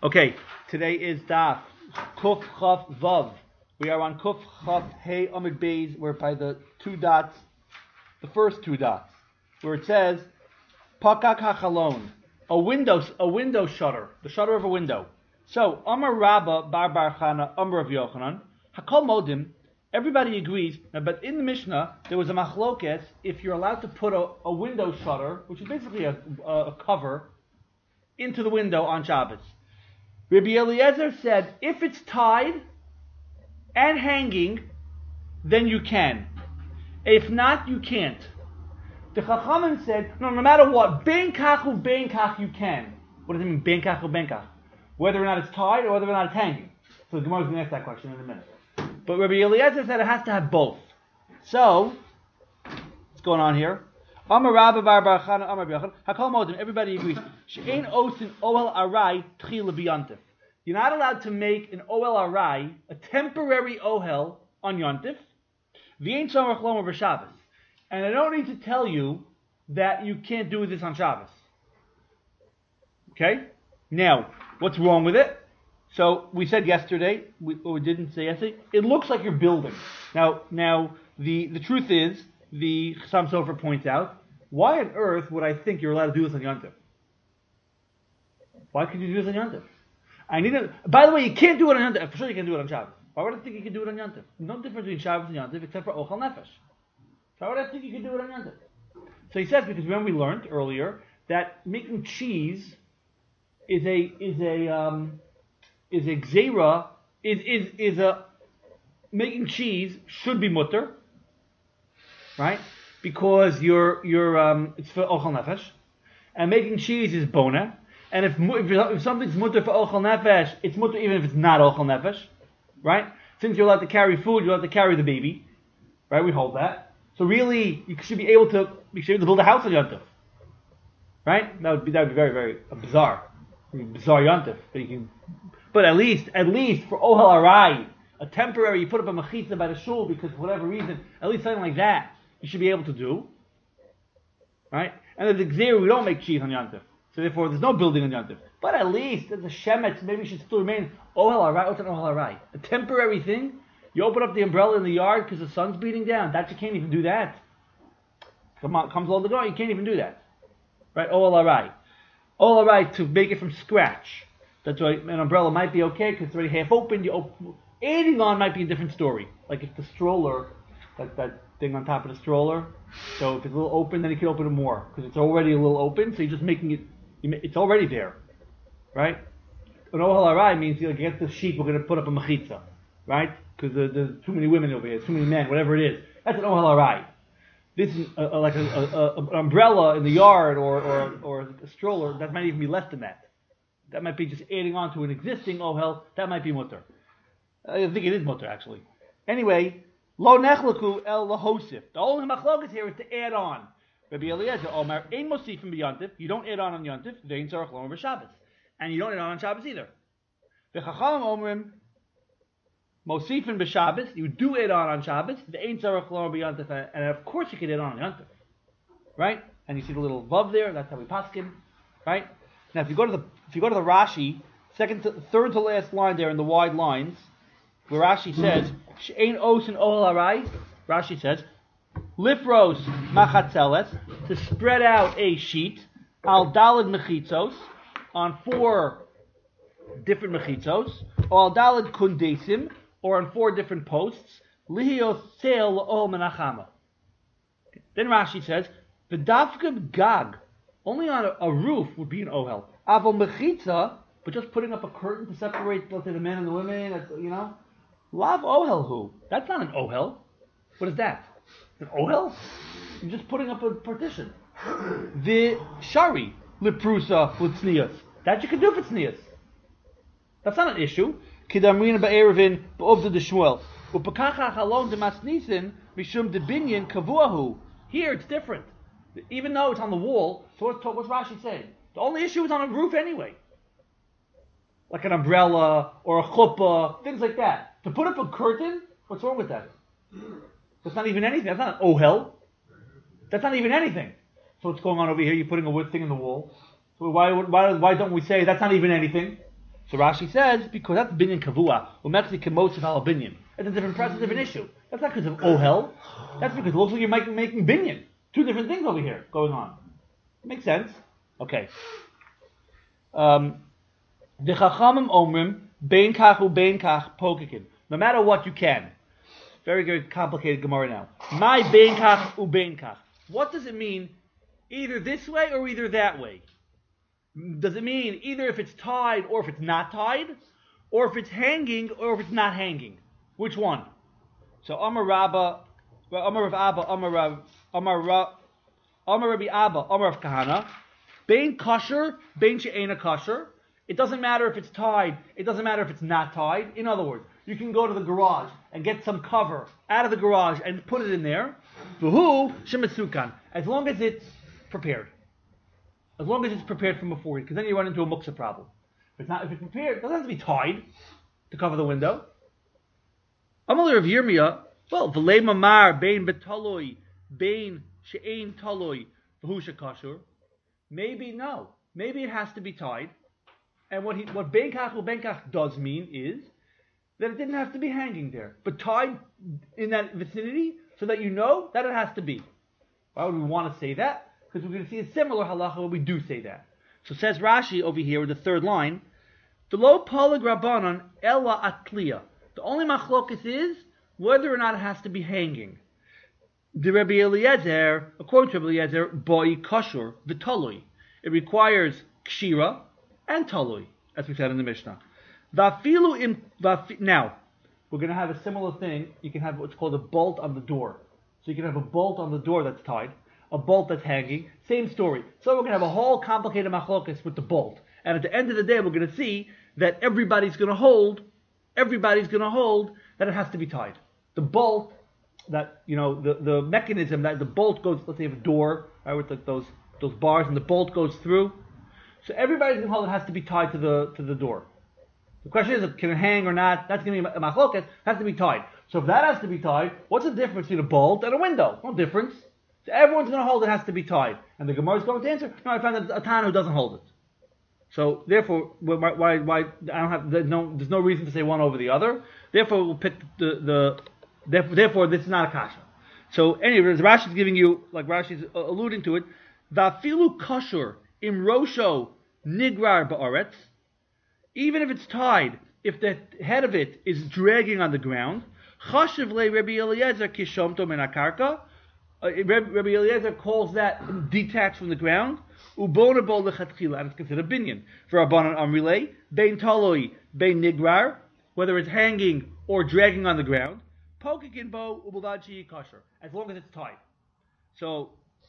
Okay, today is Daf Kuf Chaf Vav. We are on Kuf Chaf Hey Amid Beis. We're by the two dots, the first two dots, where it says Pakak HaChalon, a window shutter, the shutter of a window. So Amar Rabba Bar Chana Amar Rav Yochanan Hakol Modim. Everybody agrees, but in the Mishnah there was a machlokes if you're allowed to put a window shutter, which is basically a cover, into the window on Shabbos. Rabbi Eliezer said, if it's tied and hanging, then you can. If not, you can't. The Chachamim said, no matter what, ben kach u ben kach, you can. What does it mean, ben kach u ben kach? Whether or not it's tied or whether or not it's hanging. So the Gemara is going to ask that question in a minute. But Rabbi Eliezer said it has to have both. So, what's going on here? Amar Rabba Bar Chana Amar Rabbi Yochanan Hakol Modim. Everybody agrees. She'ein osin ohel arai tchila b'yantif. You're not allowed to make an ohel arai, a temporary ohel, on Yontif. V'ein tzarich lomer b'Shabbos. And I don't need to tell you that you can't do this on Shabbos. Okay? Now, what's wrong with it? So we said yesterday, we didn't say yesterday. It looks like you're building. Now the truth is, the Chassam Sofer points out, why on earth would I think you're allowed to do this on Yontif? Why could you do this on Yontif? By the way, you can't do it on Yontif. For sure you can do it on Shabbos. Why would I think you can do it on Yontif? No difference between Shabbos and Yontif except for Ochel Nefesh. So why would I think you can do it on Yontif? So he says, because remember we learned earlier that making cheese is a gzeira, is a making cheese should be mutter, right? Because it's for ochel nefesh, and making cheese is bona. And if something's mutter for ochel nefesh, it's mutter even if it's not ochel nefesh, right? Since you're allowed to carry food, you're allowed to carry the baby, right? We hold that. So really, you should be able to build a house on Yontif, right? That would be very, very bizarre Yontif. But at least for ohel arai, a temporary, you put up a mechitza by the shul because for whatever reason, at least something like that, you should be able to do, right? And as a gzeira, we don't make cheese on Yontif, so therefore there's no building on Yontif. But at least as a shemetz, maybe it should still remain ohel arai. What's an ohel arai? A temporary thing. You open up the umbrella in the yard because the sun's beating down. That you can't even do that. Comes along the door, you can't even do that, right? Ohel arai to make it from scratch. That's why an umbrella might be okay because it's already half open. Adding on might be a different story. Like if the stroller, that thing on top of the stroller, so if it's a little open, then you can open it more because it's already a little open. So you're just making it. It's already there, right? An ohel arai means against the sheet we're going to put up a mechitza, right? Because there's too many women over here, too many men, whatever it is. That's an ohel arai. This is like an umbrella in the yard or a stroller. That might even be less than that. That might be just adding on to an existing ohel. That might be mutter. I think it is mutter actually. Anyway, lo nechlaku el lahosif. The only machlokas here is to add on. Rabbi Eliezer Omer ein mosifim b'yantif. You don't add on Yantif. Vein tzarich lomer b'Shabbos, and you don't add on Shabbos either. The Chachamim omrim mosifim b'Shabbos. You do add on Shabbos. The ein tzarich lomer b'Yantif, and of course you can add on Yantif, right? And you see the little vav there. That's how we paskin, right? Now, if you go to the Rashi, third to last line there in the wide lines, where Rashi says, "She'ein osin ohel arai," Rashi says, "Lifros machatzeles," to spread out a sheet, al daled mechitzos, on 4 different mechitzos, or al daled kundesim, or on 4 different posts, lihios seil ohel menachama. Then Rashi says, "V'dafka gag." Only on a roof would be an ohel. Aval mechitza, but just putting up a curtain to separate, let's say, the men and the women, that's, lav ohel hu. That's not an ohel. What is that? An ohel? You're just putting up a partition. The shari, liprusa, litznias. That you can do for tznias. That's not an issue. Kidamrina ba'erevin ba'ovda de shmuel. Upakacha halon de masnisin, mishum de binyan kavuahu. Here it's different. Even though it's on the wall, so what's Rashi saying? The only issue is on a roof anyway. Like an umbrella or a chuppah, things like that. To put up a curtain, what's wrong with that? That's not even anything. That's not an ohel. That's not even anything. So what's going on over here? You're putting a wood thing in the wall. So why don't we say that's not even anything? So Rashi says, because that's binyan kavua, umexi kemosif al binyan. It's a different process, a different issue. That's not because of ohel. That's because it looks like you're making binyan. Two different things over here going on. Makes sense? Okay. The chachamim omrim bein kach ubein kach pokikin. No matter what, you can. Very, very complicated Gemara now. My bein kach ubein kach. What does it mean? Either this way or either that way. Does it mean either if it's tied or if it's not tied, or if it's hanging or if it's not hanging? Which one? So Amar Rabba, Amar Rav Abba, Amar Rabbi Abba, Amar Rav Kahana, Bein kosher, bein she'ena kosher. It doesn't matter if it's tied. It doesn't matter if it's not tied. In other words, you can go to the garage and get some cover out of the garage and put it in there. V'hu shemesukan, as long as it's prepared. As long as it's prepared from before, because then you run into a muksa problem. If it's prepared, it doesn't have to be tied to cover the window. Amalei Rav Yirmiyah, well, v'lei mamar bein betaloi, bein she'ein taloi, v'hu shekashur. Maybe no. Maybe it has to be tied. And what bein kach or bein kach does mean is that it didn't have to be hanging there, but tied in that vicinity so that you know that it has to be. Why would we want to say that? Because we're going to see a similar halacha where we do say that. So says Rashi over here with the third line, the lo palag rabbanon ella atliya. The only machlokas is whether or not it has to be hanging. The Rabbi Eliezer, according to Rabbi Eliezer, boi kashur v'talui. It requires kshira and talui, as we said in the Mishnah. Now, we're going to have a similar thing. You can have what's called a bolt on the door. So you can have a bolt on the door that's tied, a bolt that's hanging. Same story. So we're going to have a whole complicated machlokas with the bolt. And at the end of the day, we're going to see that everybody's going to hold that it has to be tied. The bolt, that, the mechanism that the bolt goes, let's say you have a door, right, with like those bars, and the bolt goes through. So everybody's going to hold it has to be tied to the door. The question is, can it hang or not? That's going to be a machlokas. It has to be tied. So if that has to be tied, what's the difference between a bolt and a window? No difference. So everyone's going to hold it has to be tied. And the Gemara is going to answer, no, I found that a Tana who doesn't hold it. So therefore, why I don't have there's no reason to say one over the other. Therefore, we'll pick therefore this is not a kasha. So anyway, Rashi is giving you, like Rashi is alluding to it, vafilu kashur im rosho nigrar ba'aretz. Even if it's tied, if the head of it is dragging on the ground, chashiv le Rabbi Eliezer kishomto min akarka. Rabbi Eliezer calls that detached from the ground. Ubonabo lechatchila, and it's considered binyan. For Rabbanan Amrilei, bein taloi, bein nigrar, whether it's hanging or dragging on the ground, pokikin bo ubulad kosher, as long as it's tied. So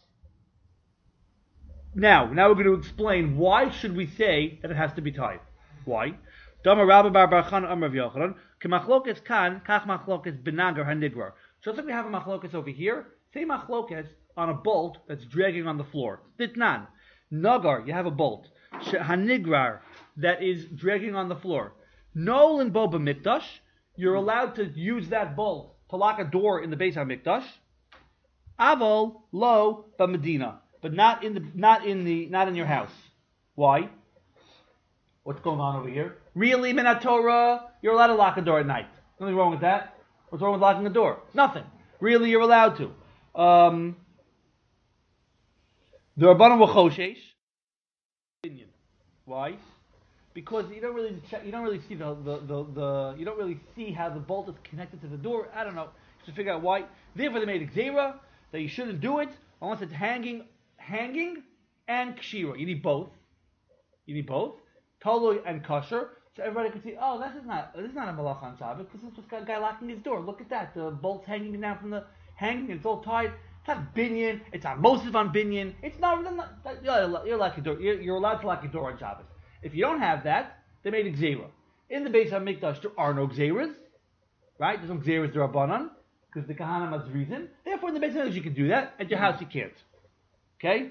now we're going to explain why should we say that it has to be tied. Why? Dama Rabba bar Barchan Amar Yochanan, kemachlokas kan kach machlokas benagar hanigrar. Just like we have a machlokas over here, say machlokas on a bolt that's dragging on the floor. Ditnan. Nagar, you have a bolt. Hanigrar, that is dragging on the floor. Nolan boba mikdash, you're allowed to use that bolt to lock a door in the Beis HaMikdash. Aval lo b'Medina, but not in your house. Why? What's going on over here? Really, Minat Torah, you're allowed to lock a door at night. Nothing wrong with that. What's wrong with locking a door? Nothing. Really, you're allowed to. The Rabbanan were choshesh. Why? Because you don't really see you don't really see how the bolt is connected to the door. I don't know. Just to figure out why. Therefore, they made a gzera that you shouldn't do it unless it's hanging, and kshira. You need both. Toloi and kosher. So everybody can see. Oh, this is not a malach on Shabbos. This is just a guy locking his door. Look at that. The bolt's hanging down from the hanging. It's all tied. It's not binyan. It's not mosiv on binyan. It's not. You're allowed to lock your door on Shabbos. If you don't have that, they made a gzera. In the Beis HaMikdash, there are no gzeras, right? There's no gzeras d'Rabbanan because the Kahana has reason. Therefore, in the Beis HaMikdash, you can do that. At your house, you can't. Okay.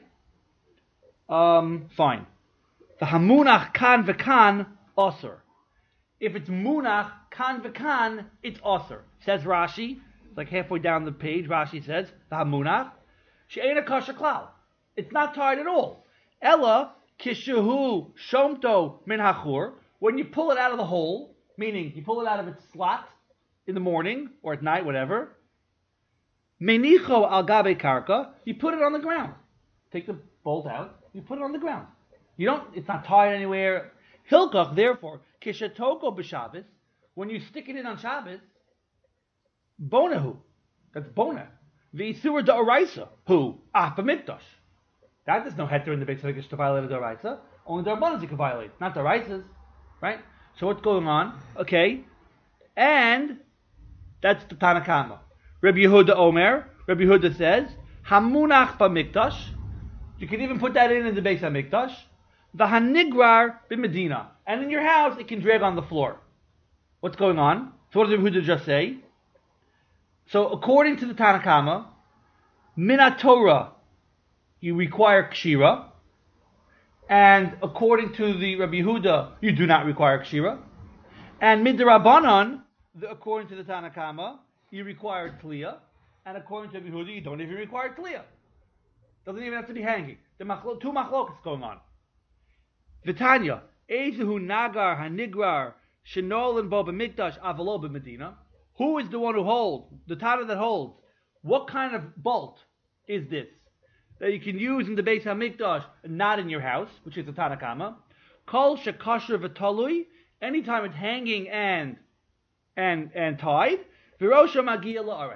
Fine. The hamunach kan v'kan osir. If it's munach kan v'kan, it's osir. Says Rashi. It's like halfway down the page. Rashi says the hamunach she'ena kosher klal. It's not tied at all. Ella kishahu shomto min hachur. when you pull it out of the hole, meaning you pull it out of its slot in the morning or at night, whatever, menicho al gabe karka, you put it on the ground. Take the bolt out, you put it on the ground. It's not tied anywhere. Hilkach, therefore, kishatoko b'Shabbos, when you stick it in on Shabbos, bonahu, that's bona. V'isura da'oraisa, who? B'mikdash. That there's no heter in the Beis Hamikdash to violate a da'oraisa. Only da'rabanan you can violate, not da'oraisas, right? So what's going on? Okay, and that's the Tanakama. Rabbi Yehuda Omer. Rabbi Yehuda says, Hamunach b'mikdash. You can even put that in the Beis Hamikdash. V'hanigrar b'Medina. And in your house, it can drag on the floor. What's going on? So what does Rabbi Yehuda just say? So according to the Tanakama, Minat Torah, you require kshira. And according to the Rabbi Yehuda, you do not require kshira. And Midrabanan, according to the Tanakama, you require tliya. And according to Rabbi Yehuda, you don't even require tliya. Doesn't even have to be hanging. Two machlokas going on. Vitanya, Ezehu Nagar Hanigrar Shenolin Bo B'Mikdash Avalo B'Medina. Who is the one who holds, the Tana that holds? What kind of bolt is this that you can use in the Beis Hamikdash, not in your house, which is the Tanakama? Kol Shekasher V'Talui. Anytime it's hanging and tied, Virosha Magia La'aretz.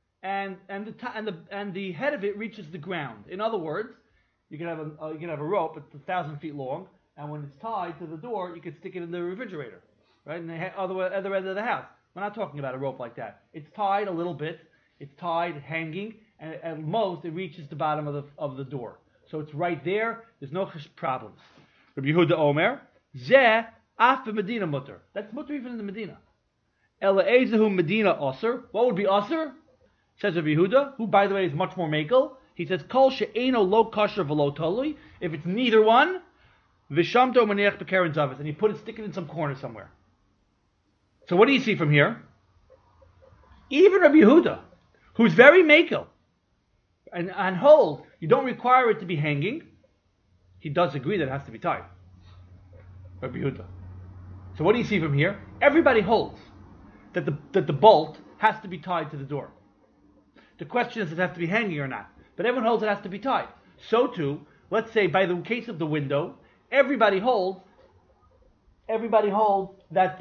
And the head of it reaches the ground. In other words, you can have a rope that's 1,000 feet long, and when it's tied to the door, you can stick it in the refrigerator, right, in the other end of the house. We're not talking about a rope like that. It's tied a little bit. It's tied, hanging, and at most it reaches the bottom of the door. So it's right there. There's no problems. Rabbi Yehuda Omer, Zeh af Medina mutter. That's mutter even in the Medina. Ela ezehu Medina osir. What would be osir? Says Rabbi Yehuda, who by the way is much more makel. He says kol she'eno lo kosher v'lo tolui. If it's neither one, v'shamto maniach b'keren zavis, and you stick it in some corner somewhere. So what do you see from here? Even Rabbi Yehuda, who's very makel, and hold, you don't require it to be hanging, he does agree that it has to be tied. Rabbi Yehuda. So what do you see from here? Everybody holds that the bolt has to be tied to the door. The question is, does it have to be hanging or not? But everyone holds it has to be tied. So too, let's say by the case of the window, everybody holds that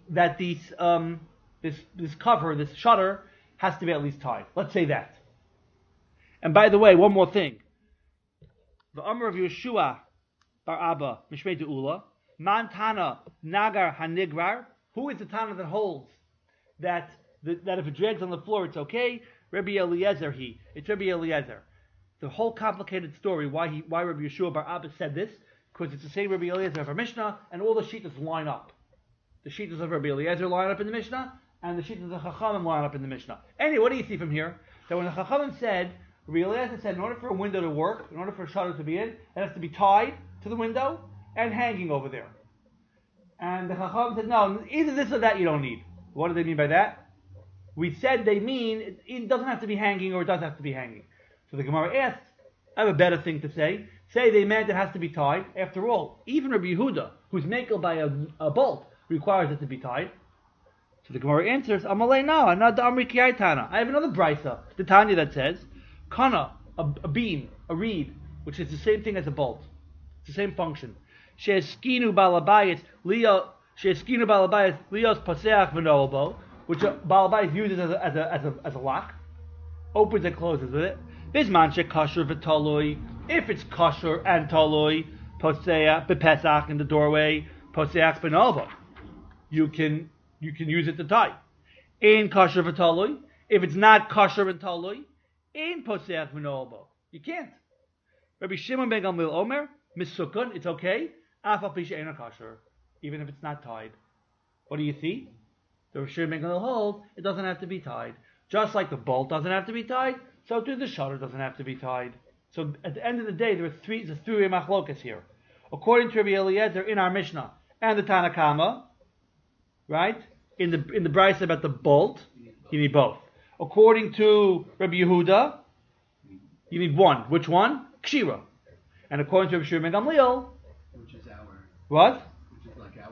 this cover, this shutter, has to be at least tied. Let's say that. And by the way, one more thing. The Amr of Yeshua Bar Abba Mishmei De'ula, Man Tana Nagar Hanigrar. Who is the Tana that holds that if it drags on the floor, it's okay? Rabbi Eliezer. It's Rabbi Eliezer. The whole complicated story why Rabbi Yeshua Bar Abba said this, because it's the same Rabbi Eliezer of our Mishnah, and all the shittas line up. The shittas of Rabbi Eliezer line up in the Mishnah, and the shittas of Chachamim line up in the Mishnah. Anyway, what do you see from here? That when the Chachamim said, Rabbi Eliezer said, in order for a window to work, in order for a shutter to be in, it has to be tied to the window and hanging over there. And the Chachamim said, no, either this or that you don't need. What do they mean by that? We said they mean it doesn't have to be hanging or it does have to be hanging. So the Gemara asked, I have a better thing to say. Say they meant it has to be tied. After all, even Rabbi Yehuda, who's makel by a bolt, requires it to be tied. So the Gemara answers, Amalei now, not the Amri Kiyai Tana. I have another brisa, the Tanya that says, Kana, a beam, a reed, which is the same thing as a bolt. It's the same function. She'eskinu balabayis lios paseach v'noelbo, which balabayis uses as a lock, opens and closes with it. Bisman she'kasher v'taloi. If it's kosher and taloi, poseach b'pesach in the doorway, poseach v'noelbo, you can use it to tie. In kosher v'taloi. If it's not kosher and taloi, in poseach v'noelbo, you can't. Rabbi Shimon ben Gamliel Omer, misukun, it's okay. Afal pi she'eino kosher, even if it's not tied. What do you see? The Rabbi Shimon ben Gamliel holds it doesn't have to be tied. Just like the bolt doesn't have to be tied, so too the shutter doesn't have to be tied. So at the end of the day, there's three machlokas here. According to Rabbi Eliezer in our Mishnah and the Tanakama, right? In the brisa about the bolt, you need both. According to Rabbi Yehuda, you need one. Which one? Kshira. And according to Rabbi Shimon ben Gamliel, which is our what? Which is like our Mishnah.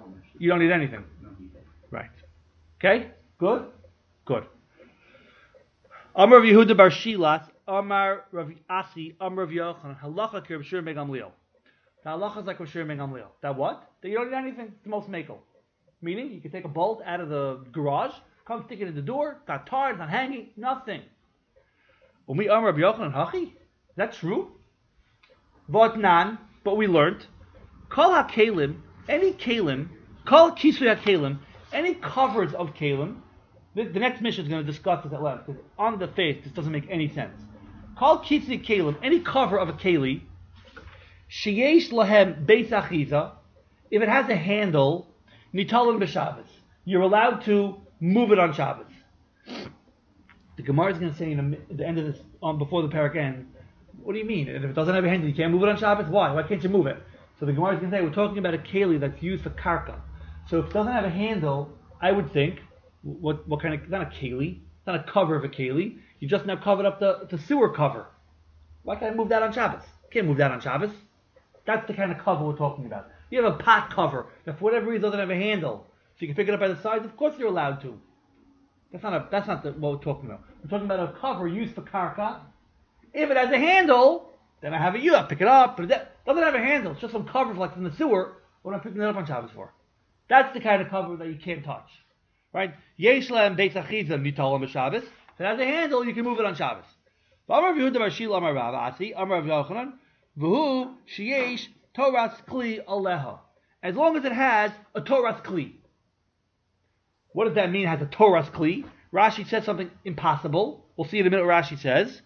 You don't need anything. Right. Okay? Good? Good. Amar Rav Yehuda bar Shilas, Amar Rav Asi, Amar Rav Yochanan, Halacha ki Rav Shimon ben Gamliel. The halacha is like Rav Shimon ben Gamliel. That what? That you don't need anything. It's the most makel. Meaning, you can take a bolt out of the garage, come stick it in the door, it's not tied, it's not hanging, nothing. Umi Amar Rav Yochanan, Hachi? Is that true? But nan, but we learned, Kol ha-kelim, any kelim, Kol kisui ha-kelim, any covers of kelim. The next mission is going to discuss this at length, because on the face, this doesn't make any sense. Kol kisui kelim, any cover of a keli, sheyesh lahem beis achiza, if it has a handle, nitalim b'Shabbos, you're allowed to move it on Shabbos. The Gemara is going to say at the end of this, before the parak ends, what do you mean? If it doesn't have a handle, you can't move it on Shabbos? Why? Why can't you move it? So the Gemara is going to say, we're talking about a keli that's used for karka. So if it doesn't have a handle, I would think, what kind of, it's not a keli, it's not a cover of a keli, you just now covered up the sewer cover. Why can't I move that on Shabbos? Can't move that on Shabbos. That's the kind of cover we're talking about. You have a pot cover that for whatever reason doesn't have a handle, so you can pick it up by the sides, of course you're allowed to. That's not what we're talking about. We're talking about a cover used for karka. If it has a handle, then I have it, you pick it up, but it doesn't have a handle, it's just some covers like in the sewer, what I'm picking it up on Shabbos for. That's the kind of cover that you can't touch. Right? Yesh lahem beis achiza nitalim b'Shabbos. If it has a handle, you can move it on Shabbos. Amar Rav Yehuda bar Shila Amar Rav Asi Amar Rav Yochanan v'hu sheyesh toras kli aleha. As long as it has a toras kli. What does that mean? It has a toras kli. Rashi says something impossible. We'll see in a minute what Rashi says.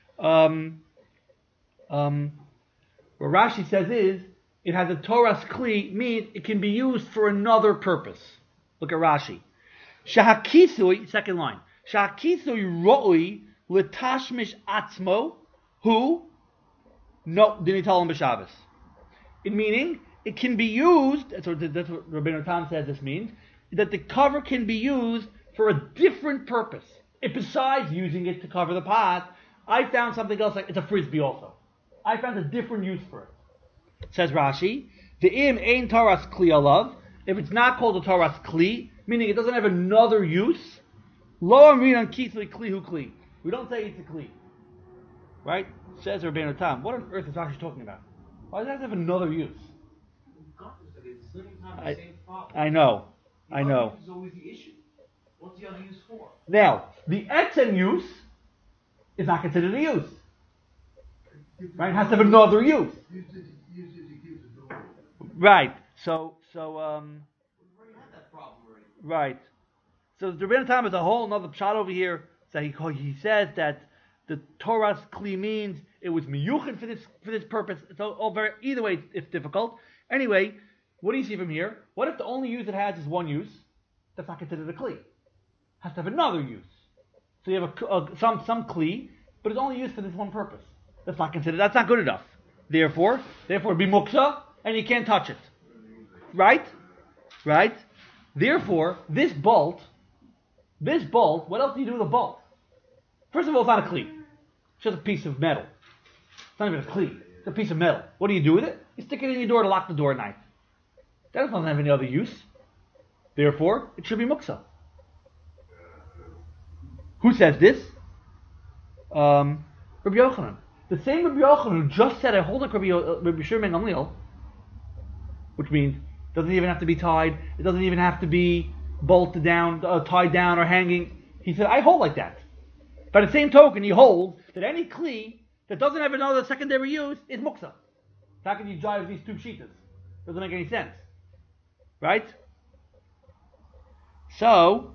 What Rashi says is, it has a toras kli, means it can be used for another purpose. Look at Rashi. Shahakisui, second line. Shahakisui ro'ui l'tashmish atzmo hu no dinitalim b'Shabbos. Meaning, it can be used, that's what Rabbeinu Tam says this means, that the cover can be used for a different purpose. If besides using it to cover the pot, I found something else, like it's a frisbee also. I found a different use for it. Says Rashi, the im ein toras kli alav, if it's not called a toras kli, meaning it doesn't have another use, lo amrin on kisui kli hu kli. We don't say it's a kli. Right? Says Rabbeinu Tam. What on earth is Rashi talking about? Why does that have another use? I know. The other use is always the issue. What's the other use for? Now, the etzem use is not considered a use. Right? It has to have another use. Right. So We already had that problem already. right. So the Rebbeinu Tam is a whole another pshat over here. So he says that the Torah's kli means it was miyuchin for this purpose. It's all very, either way it's difficult. Anyway, what do you see from here? What if the only use it has is one use? That's not considered a kli. It has to have another use. So you have some kli, but it's only used for this one purpose. That's not considered. That's not good enough. Therefore, it'd be muksa, and you can't touch it. Right? Therefore, this bolt, what else do you do with a bolt? First of all, it's not a kli. It's just a piece of metal. It's not even a kli. It's a piece of metal. What do you do with it? You stick it in your door to lock the door at night. That doesn't have any other use. Therefore, it should be muksa. Who says this? Rabbi Yochanan. The same Rabbi Yochanan who just said, I hold like Rabbi Shimon ben Gamliel, which means it doesn't even have to be tied, it doesn't even have to be bolted down, tied down or hanging. He said, I hold like that. By the same token, he holds that any kli that doesn't have another secondary use is muksa. How can you drive these two shitas? Doesn't make any sense. Right? So,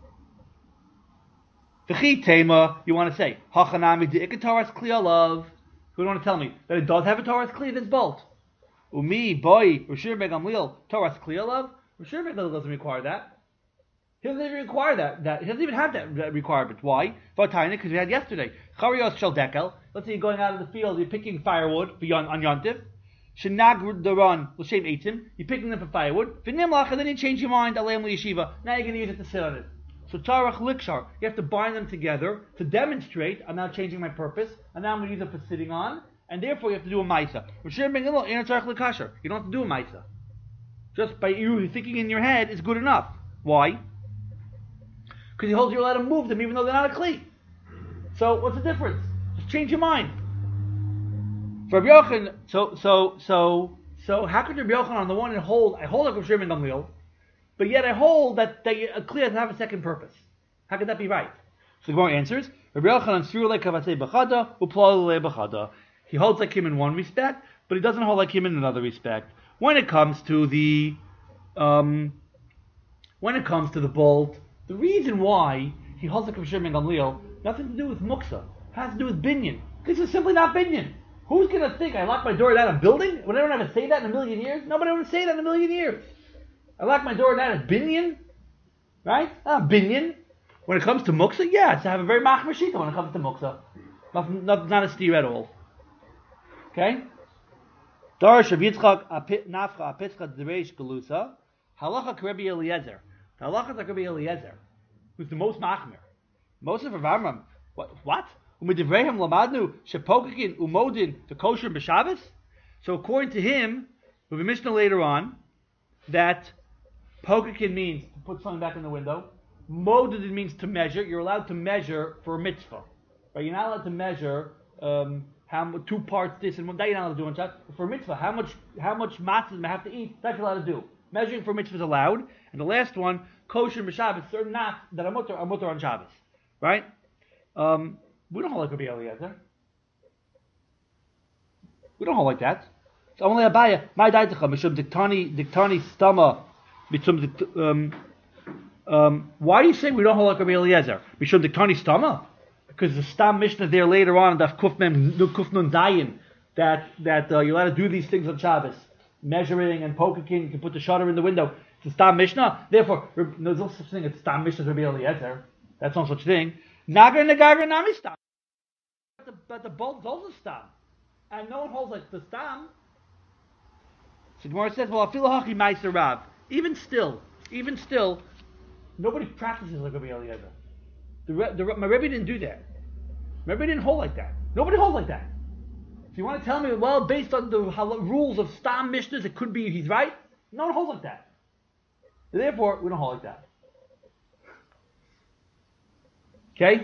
v'chi tema, you want to say, hachanami de'ika toras kli alav. Who do you want to tell me? That it does have a toras kli, this bolt. Umi, boy, Rosh ben Gamliel, toras kli alav. Rosh ben Gamliel doesn't require that. He doesn't even require that. He doesn't even have that requirement. Why? Because we had yesterday. Charios shel dekel. Let's say you're going out in the field, you're picking firewood on Yontif. Shenag daran l'shem eitzim. You're picking them for firewood. V'nimlach, and then you change your mind. Aleim liyeshiva. Now you're going to use it to sit on it. So tarach likshar. You have to bind them together to demonstrate. I'm now changing my purpose, and now I'm going to use it for sitting on. And therefore, you have to do a ma'isa. You don't have to do a ma'isa. just by you thinking in your head is good enough. Why? Because he holds you're allowed to move them even though they're not a kli. So what's the difference? Just change your mind. For Rabbi Yochanan, so how could Rabbi Yochanan on the one hand hold like Rav Shimon Gamliel, but yet I hold that a kli doesn't have a second purpose? How could that be right? So the Gemara answers, Rabbi Yochanan threw like Kavatzei Bechada, Uplal Bechada. He holds like him in one respect, but he doesn't hold like him in another respect. When it comes to the bolt, the reason why he holds like Rav Shimon Gamliel, nothing to do with muksa, has to do with binyan. This is simply not binyan. Who's going to think I lock my door at a building? Would anyone ever say that in a million years? Nobody would say that in a million years. I lock my door at a binyan, right? Not a binyan. When it comes to muksa, yeah, it's to have a very machmir shita when it comes to muksa. Not a steer at all. Okay? Darash Rav Yitzchak Nafcha Apitzcha Dereish Galusa Halacha Rabbi Eliezer. The halacha is like Rabbi Eliezer, who's the most machmir. Most of Avram. What? Umidivrehem lamadnu shepokakin umodin the kosher b'Shabbos. So according to him, we'll be Mishnah later on that pokakin means to put something back in the window. Modin means to measure. You're allowed to measure for a mitzvah, right? You're not allowed to measure how 2 parts this and that. You're not allowed to do on Shabbos. For a mitzvah, how much matzahs I have to eat? That's allowed to do. Measuring for mitzvah is allowed. And the last one, kosher b'Shabbos, certain nuts that are mutter on Shabbos, right? We don't hold like Rabbi Eliezer. We don't hold like that. So only Abaya, my daitacha, mishum diktani stama, mishum why do you say we don't hold like Rabbi Eliezer? Mishum diktani stama? Because the stam mishnah there later on, daf kuf nun dayin, that you're allowed to do these things on Shabbos, measuring and poking. You can put the shutter in the window. It's a stam mishnah. Therefore, there's no such thing as stam mishnah Rabbi Eliezer. That's no such thing. Nagar nami stam. But the bolt is also stam, and no one holds like the stam. So Gemara says, "Well, afilu hachi ma'aser Rav." Even still, nobody practices like Rabbi Eliezer. My Rebbe didn't do that. My Rebbe didn't hold like that. Nobody holds like that. So you want to tell me, well, based on the rules of stam mishnahs, it could be he's right? No one holds like that. Therefore, we don't hold like that. Okay?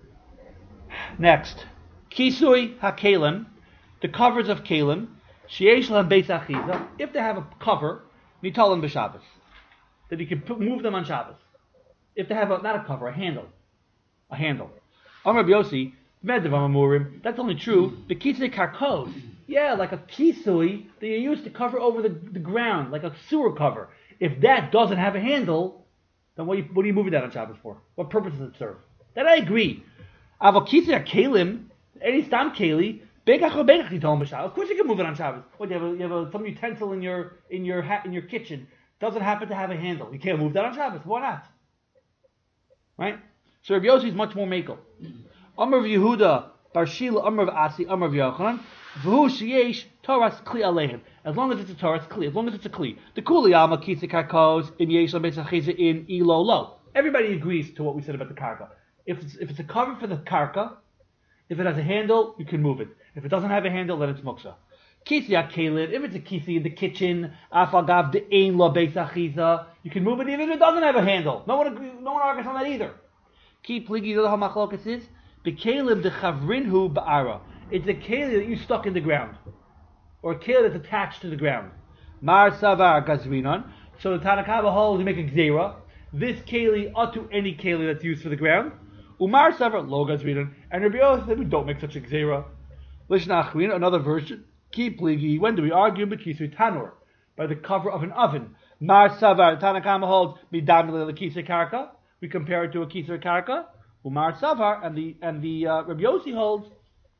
Next. Kisui hakelim, the covers of kelim, sheyesh lahem beis achiza, if they have a cover, nitalim b'Shabbos, that you can move them on Shabbos. If they have not a cover, a handle. Amar B'Yosi, Medav Amurim, that's only true. The kisui karkos, yeah, like a kisui that you use to cover over the ground, like a sewer cover. If that doesn't have a handle, then what are you moving that on Shabbos for? What purpose does it serve? That I agree. Avokisei kelim, any stam keli, of course you can move it on Shabbos. What, you have some utensil in your kitchen, doesn't happen to have a handle. You can't move that on Shabbos. Why not? Right? So Rabbi Yossi is much more makel. Amar Yehuda, Bar Shila, Amar Asi, Amar Yochanan, V'hu sheyesh Torah's kli aleihim. As long as it's a Torah's kli, as long as it's a kli. The kuli alma kisei karkos in yesh la beis achiza in ilo lo. Everybody agrees to what we said about the karka. If it's a cover for the karka, if it has a handle, you can move it. If it doesn't have a handle, then it's muksa. Kisi akelid, if it's a kisi in the kitchen, afagav de ein lo beis achiza, you can move it even if it doesn't have a handle. No one argues on that either. Ki pligi the hamachlokas is bekelim de chavrinhu ba'ara. It's a keli that you stuck in the ground, or a keli that's attached to the ground. Mar savar gazrinon. So the Tanakama holds you make a gzeira. This keli ought to any keli that's used for the ground. Umar savar lo gazrinon. And Rabbi Yosef said we don't make such a gzeira. Lishna achrin, another version. Ki pligi. When do we argue? Bekisui tanur, by the cover of an oven. Mar savar. Tanakama holds midam lekisui karka. We compare it to a kisui karka. Umar savar, and the Rabbi Yossi holds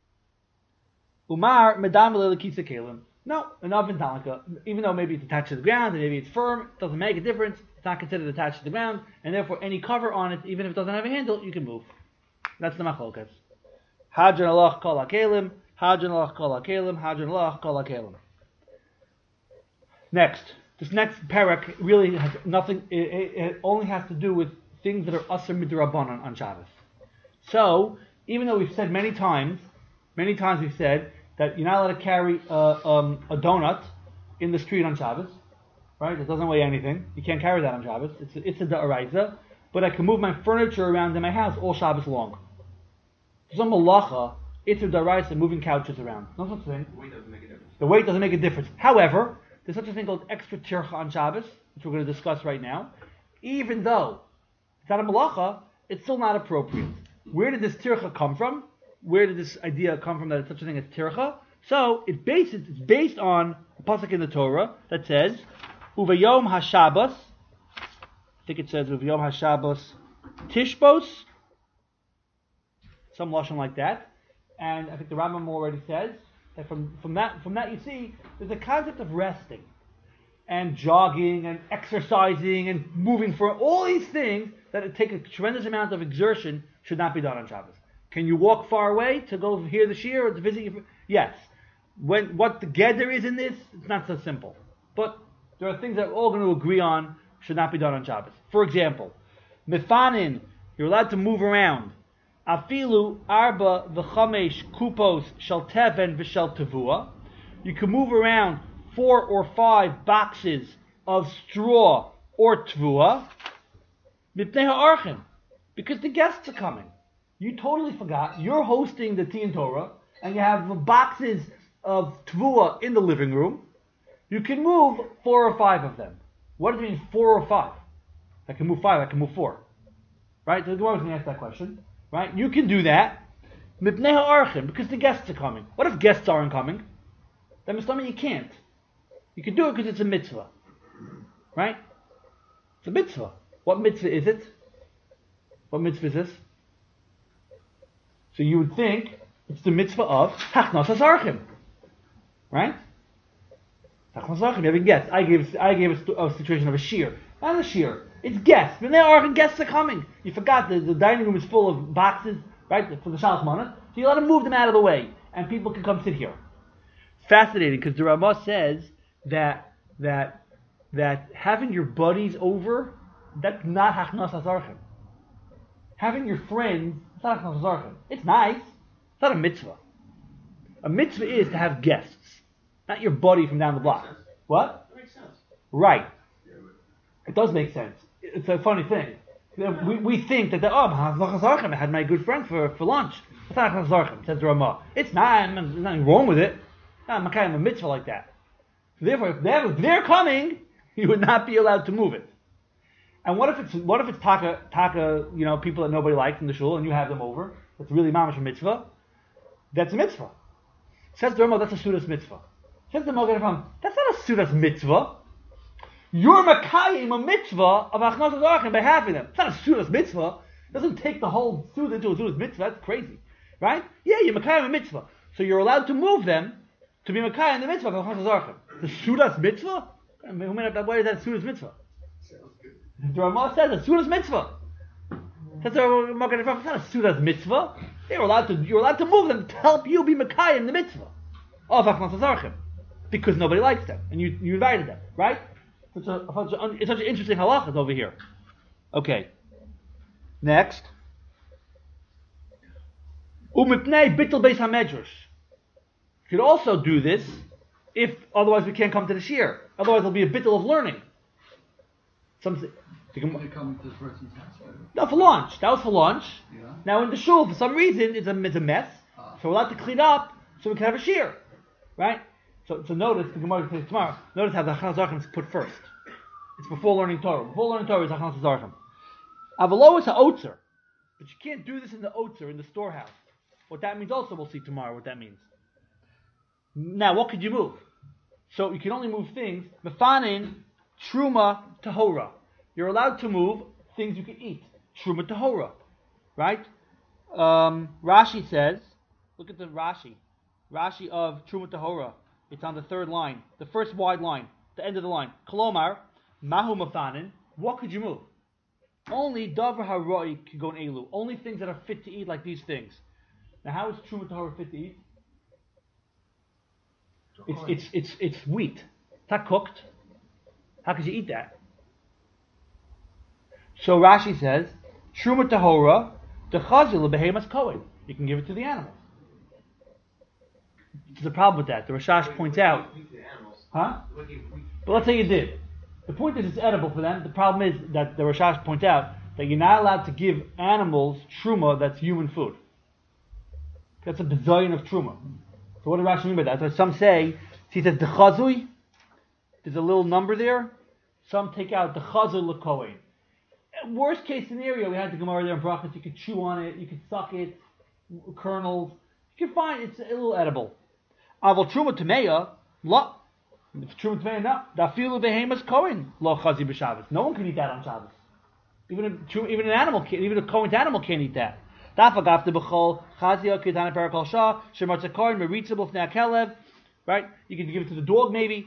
Umar medam lekisui kelim. No, an oven's not like even though maybe it's attached to the ground and maybe it's firm, it doesn't make a difference. It's not considered attached to the ground, and therefore any cover on it, even if it doesn't have a handle, you can move. That's the machlokas. Hadran alach kol hakelim, hadran alach kol hakelim, hadran alach kol hakelim. Next, this next parak really has nothing. It only has to do with things that are asr midrabanan on Shabbos. So, even though we've said many times we've said that you're not allowed to carry a donut in the street on Shabbos, right? It doesn't weigh anything. You can't carry that on Shabbos. It's a da'araisa, but I can move my furniture around in my house all Shabbos long. Some malacha, it's a da'araisa, moving couches around. No such thing. The weight doesn't make a difference. The weight doesn't make a difference. However, there's such a thing called extra tircha on Shabbos, which we're going to discuss right now. Even though it's not a malacha, it's still not appropriate. Where did this tircha come from? Where did this idea come from that it's such a thing as tircha? So it's based on a pasuk in the Torah that says, "Uvayom hashabbos." I think it says "Uvayom hashabbos tishbos," some lashon like that. And I think the Rambam already says that from that you see there's a concept of resting and jogging and exercising and moving for all these things that take a tremendous amount of exertion should not be done on Shabbos. Can you walk far away to go hear the shir or to visit your... Yes. What the gather is in this, it's not so simple. But there are things that we're all going to agree on should not be done on Shabbos. For example, mifanin, you're allowed to move around. Afilu arba v'chamesh kupos shel teven v'shel tavua. You can move around 4 or 5 boxes of straw or tvua. Mipnei ha'archim, because the guests are coming. You totally forgot. You're hosting the Tikkun Torah, and you have boxes of tvua in the living room. You can move 4 or 5 of them. What does it mean 4 or 5? I can move 5. I can move 4. Right? So the Gemara was going to ask that question. Right? You can do that. Mipnei ha'archim, because the guests are coming. What if guests aren't coming? Then Mr. you can't. You can do it because it's a mitzvah. Right? It's a mitzvah. What mitzvah is it? What mitzvah is this? So you would think it's the mitzvah of hachnas hazarchim. Right? Hachnas hazarchim, you have a guest. I gave a situation of a shir. Not a shir. It's guests. When there are guests are coming. You forgot the dining room is full of boxes, right, for the Shalach Mana. So you let them move them out of the way, and people can come sit here. Fascinating, because the Ramah says that having your buddies over, that's not hachnas hazarchim. Having your friends, it's not hachnas hazarchim. It's nice. It's not a mitzvah. A mitzvah is to have guests, not your buddy from down the block. What? That makes sense. Right. It does make sense. It's a funny thing. We think that I had my good friend for lunch. It's not hachnas hazarchim, says the Ramah. It's not. There's nothing wrong with it. I'm not kind of a mitzvah like that. So therefore, if they're coming, you would not be allowed to move it. And what if it's taka, people that nobody likes in the shul, and you have them over? That's really mamash a mitzvah. That's a mitzvah. Says the Ramah, that's a sudas mitzvah. Says the Magen Avraham, that's not a sudas mitzvah. You're makayim a mitzvah of hachnas hazarchim by having them. It's not a sudas mitzvah. It doesn't take the whole suda into a sudas mitzvah. That's crazy, right? Yeah, you're makayim a mitzvah, so you're allowed to move them to be makayim in the mitzvah of hachnas hazarchim. The sudas mitzvah? Why is that sudas mitzvah? The Ramah says a sudas mitzvah. That's a Magen Avraham. It's not a sudas mitzvah. You're allowed to move them to help you be makayim in the mitzvah of hachnas hazarchim because nobody likes them and you invited them, right? It's such an interesting halachas over here. Okay. Next. Umipnei bittul beis hamedrash. You could also do this if otherwise we can't come to the shir. Otherwise there'll be a bittul of learning. They come to this person's house, right? No, for lunch. That was for lunch. Yeah. Now in the shul, for some reason, it's a mess. So we're allowed to clean up so we can have a shir. Right? So notice, the Gemara says tomorrow, notice how the hachnas hazarchim is put first. It's before learning Torah. Before learning Torah is hachnas hazarchim. Avalo is ha'otzer. But you can't do this in the otzer, in the storehouse. What that means also, we'll see tomorrow what that means. Now, what could you move? So you can only move things, mefanin, truma, tahora. You're allowed to move things you can eat. Truma tahora. Right? Rashi says, look at the Rashi. Rashi of Truma tahora. It's on the 3rd line. The first wide line. The end of the line. Kolomar, mahu mafanin. What could you move? Only davar haroi kigon elu. Only things that are fit to eat like these things. Now how is Truma tahora fit to eat? It's wheat. It's not cooked. How could you eat that? So Rashi says, Truma tahora, dechazil behemas kohen. You can give it to the animals. There's a problem with that. The Rashash points out. Huh? But let's say you did. The point is it's edible for them. The problem is that the Rashash point out that you're not allowed to give animals truma that's human food. That's a bazillion of truma. So what does Rashi mean by that? So some say, he says the chazui, there's a little number there. Some take out the chazui l'kohen. Worst case scenario, we had the Gemara there in Brachos, you could chew on it, you could suck it, kernels. You can find it's a little edible. Aval truma tameya, lo. If truma tameya, no. Dafilu behemas kohen, lo chazi b'Shabbos. No one can eat that on Shabbos. Even an animal can't, even a Kohen's animal can't eat that. Right? You can give it to the dog maybe.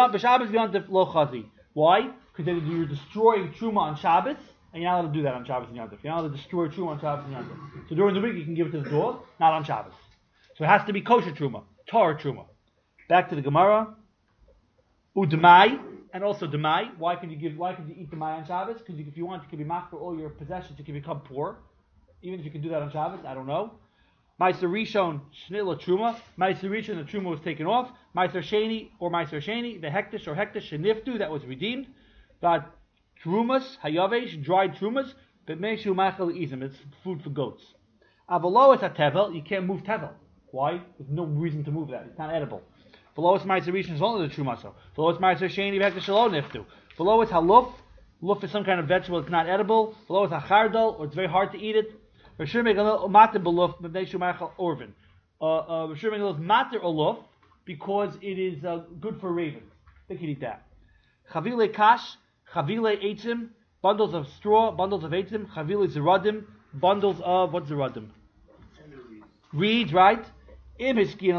Why? Because you're destroying truma on Shabbos, and you're not allowed to do that on Shabbos and Yom Tov. You're not allowed to destroy truma on Shabbos and Yom Tov. So during the week you can give it to the dog, not on Shabbos. So it has to be kosher truma, Torah truma. Back to the Gemara. Udmai. And also demai. Why could you eat demai on Shabbos? Because if you want, you can be mocked for all your possessions. You can become poor, even if you can do that on Shabbos. I don't know. Meiser Rishon shnila truma. Meiser Rishon, the truma was taken off. Meiser Sheni or Meiser Sheni, the hektish or hektish sheniftu, that was redeemed. But trumas hayavesh, dried trumas, but meishu machal izim. It's food for goats. Avalo is a tevel. You can't move tevel. Why? There's no reason to move that. It's not edible. Below it's Meiser Rishon is only the Trumaso. Below it's Meiser Sheni V'Hektish Shalom Niftu. Below it's Haluf. Luf is some kind of vegetable. It's not edible. Below it's Hachardal, or it's very hard to eat it. Rishur Megalil Mater Beluf Mebnei Shumachal Orvin. Rishur Megalil Mater Oluf because it is good for ravens. They can eat that. Chavile Kash, Chavile Eitzim, bundles of straw, bundles of Eitzim. Chavile Zeradim, bundles of what's Zeradim? Reeds, right? If he set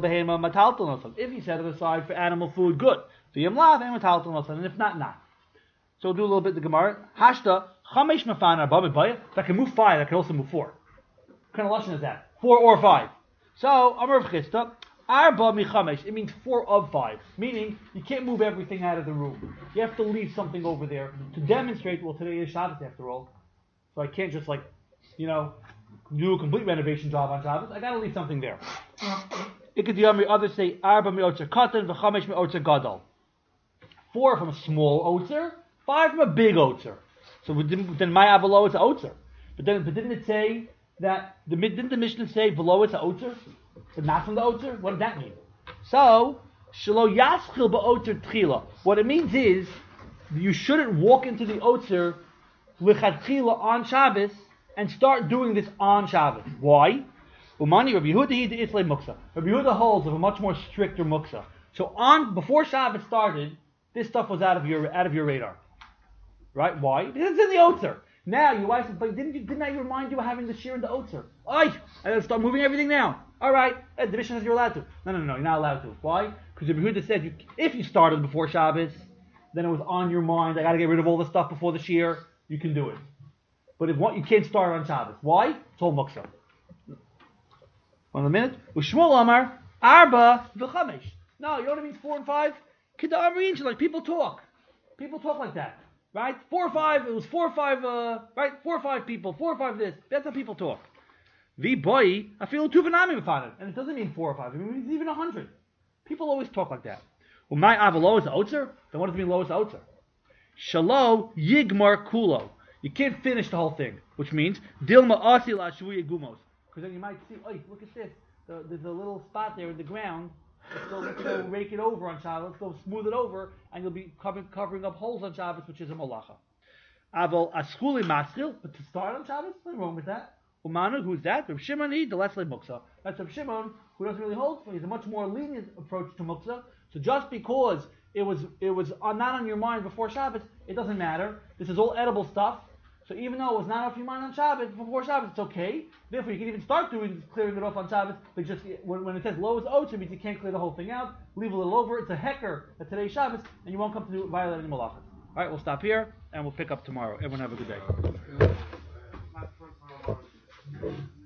it aside for animal food, good. And if not, not. So we'll do a little bit of the Gemara. Hashta, chamesh mafana b'abibaya. That can move 5, that can also move 4. What kind of lesson is that? 4 or 5. So, Amar of Chista, arba michamesh. It means 4 of 5. Meaning, you can't move everything out of the room. You have to leave something over there to demonstrate, well, today is Shabbos after all. So I can't just do a complete renovation job on Shabbos. I gotta leave something there. It could be others say arba me'otzer katan v'chamesh me'otzer gadol. 4 from a small otzer, 5 from a big otzer. So then my avalo is a otzer. But didn't it say that didn't the Mishnah say below it's a otzer, but not from the otzer? What did that mean? So shelo yaschil ba'otzer tchila. What it means is you shouldn't walk into the otzer lichatchila on Shabbos and start doing this on Shabbos. Why? Umani Rabbi Yehuda he the Islay Muksa. Rabbi Yehuda holds of a much more stricter Muksa. So before Shabbos started, this stuff was out of your radar. Right? Why? Because it's in the Otzer. Now your wife says, but didn't I remind you of having the shear in the Otzer? I gotta start moving everything now. Alright, the Mishnah says you're allowed to. No, you're not allowed to. Why? Because Rabbi Yehuda said if you started before Shabbos, then it was on your mind, I gotta get rid of all the stuff before the shear, you can do it. But you can't start on Shabbos. Why? It's all muksa. 1 minute. Ushmuel Amar arba v'chamesh. No, you know what it means? 4 and 5. Kedar like people talk. People talk like that, right? 4 or 5. It was 4 or 5. Right? 4 or 5 people. 4 or 5 this. That's how people talk. V'boy I feel two v'nami v'fanim, and it doesn't mean 4 or 5. It means even 100. People always talk like that. My avalo is otzer. Then what does it mean? Lo is otzer. Shalo yigmar kulo. You can't finish the whole thing, which means dilma asi la shvuya gumos. Because then you might see, look at this. There's a little spot there in the ground. Let's go rake it over on Shabbos. Let's go smooth it over, and you'll be covering up holes on Shabbos, which is a molacha. Aval aschuli maschil, but to start on Shabbos, nothing wrong with that. Umanu, who's that? Reb Shimon the Leslie Muksa. That's Reb Shimon, who doesn't really hold. He's a much more lenient approach to Muksa. So just because it was not on your mind before Shabbos, it doesn't matter. This is all edible stuff. So even though it was not off your mind on Shabbos, before Shabbos, it's okay. Therefore, you can even start clearing it off on Shabbos, but just when it says low is oath, it means you can't clear the whole thing out. Leave a little over. It's a hecker at today's Shabbos, and you won't come to violate any malachas. All right, we'll stop here, and we'll pick up tomorrow. Everyone have a good day.